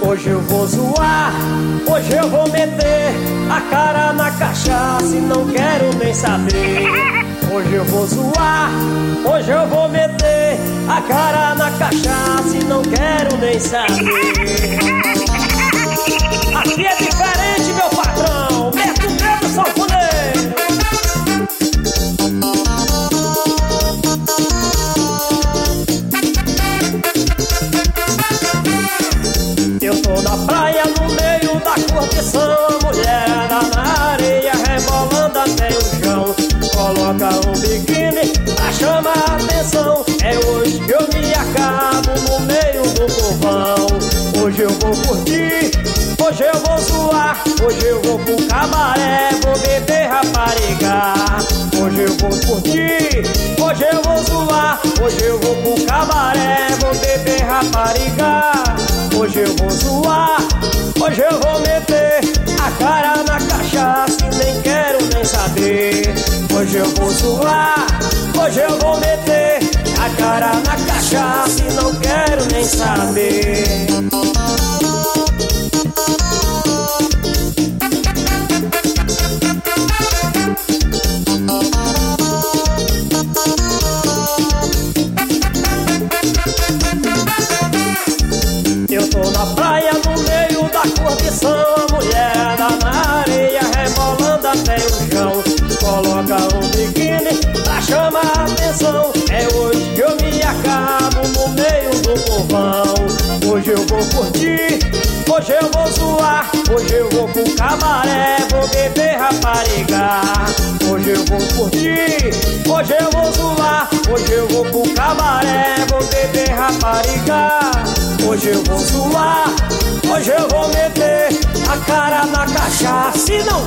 Hoje eu vou zoar, hoje eu vou meter a cara na cachaça e não quero nem saber. Hoje eu vou zoar, hoje eu vou meter a cara na cachaça e não quero nem saber. Aqui é diferente, meu patrão, mete o dedo, sanfoneiro. Eu tô na praia no meio da curtição, mulherada na areia rebolando até o chão. Coloca um biquíni pra chamar a atenção. É hoje que eu me acabo no meio do povão. Hoje eu vou curtir, hoje eu vou zoar, hoje eu vou pro cabaré, vou beber rapariga. Hoje eu vou curtir, hoje eu vou zoar, hoje eu vou pro cabaré, vou beber rapariga. Hoje eu vou zoar, hoje eu vou meter a cara na cachaça e nem quero nem saber. Hoje eu vou zoar, hoje eu vou meter a cara na cachaça e não quero nem saber. Eu tô na praia no meio da curtição, mulherada na areia rebolando até o chão. Coloca um biquíni pra chamar a atenção. É hoje que eu me acabo no meio do povão. Hoje eu vou curtir, hoje eu vou zoar, hoje eu vou pro cabaré, vou beber rapariga. Hoje eu vou curtir, hoje eu vou zoar, hoje eu vou pro cabaré, vou beber rapariga. Hoje eu vou zoar, hoje eu vou meter a cara na cachaça e não